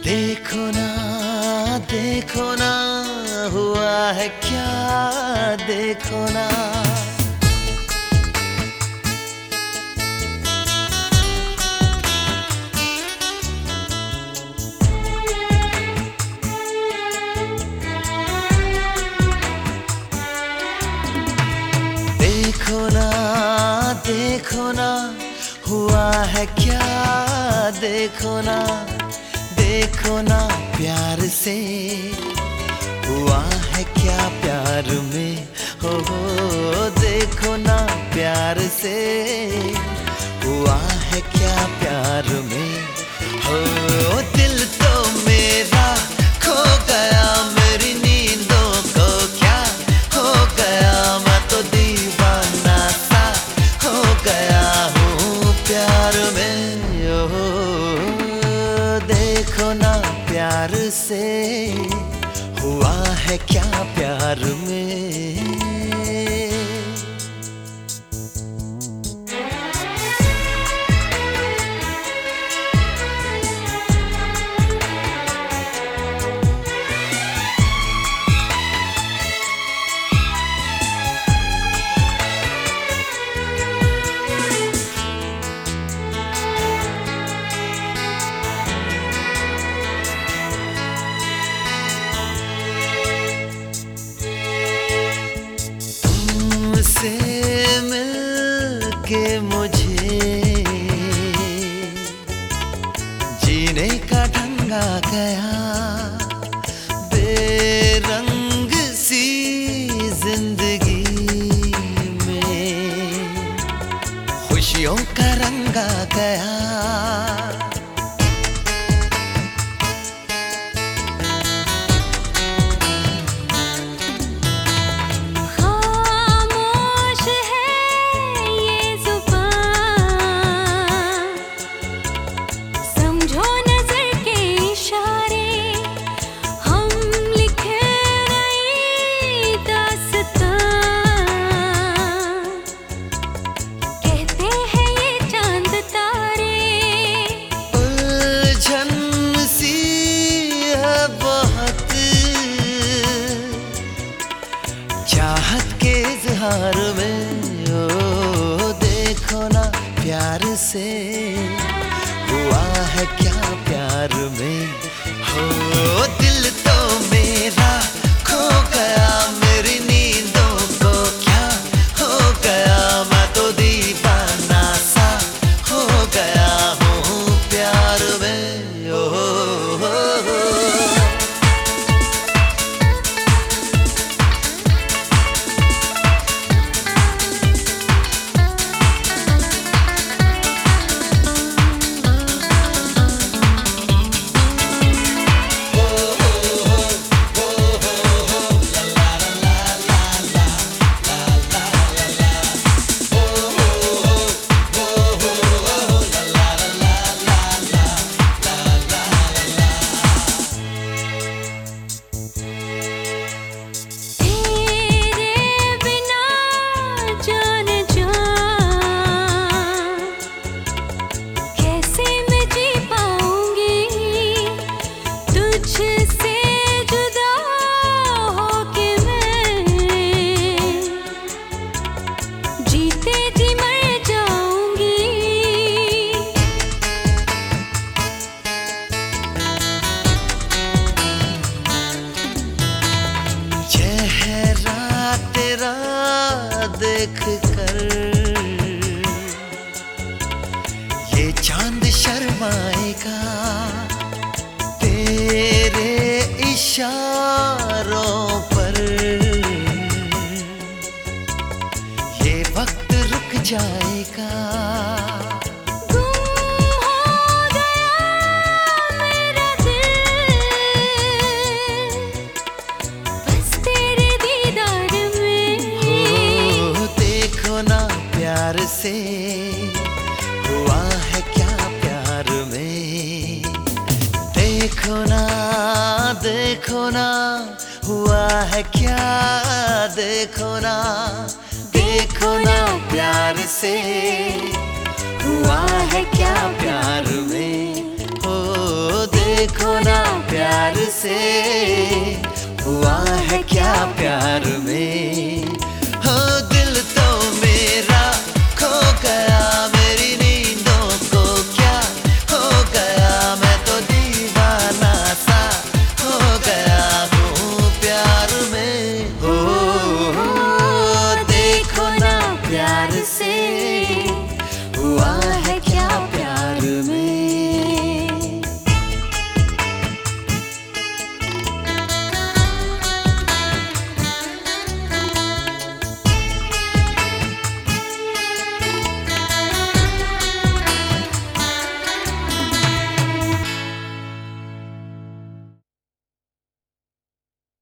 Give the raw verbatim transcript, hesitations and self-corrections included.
देखो ना देखो ना हुआ है क्या, देखो ना। देखो ना देखो ना हुआ है क्या, देखो ना देखो ना प्यार से हुआ है क्या, प्यार में हो हो। देखो ना प्यार से हुआ है क्या, प्यार में हो। दिल तो मेरा खो गया, मेरी नींदों को क्या हो गया। मैं तो दीवाना सा हो गया हूँ प्यार में हो। देखो ना प्यार से हुआ है क्या, प्यार में। से मिलके मुझे जीने का ढंग आ गया। बेरंग सी जिंदगी में खुशियों का रंग आ गया। चाहत के इजहार में ओ, देखो ना प्यार से हुआ है क्या, प्यार में हो। दिल तो मेरा खो गया, मेरी नींदों को क्या हो गया। मैं तो दीवाना सा हो गया हूँ प्यार में ओ, ओ, ओ, ओ। देख कर ये चांद शर्माएगा, तेरे इशारों पर ये वक्त रुक जाएगा। प्यार से हुआ है क्या, प्यार में। देखो ना देखो ना हुआ है क्या, देखो ना देखो ना प्यार से हुआ है क्या, प्यार में हो। देखो ना प्यार से हुआ है क्या प्यार में।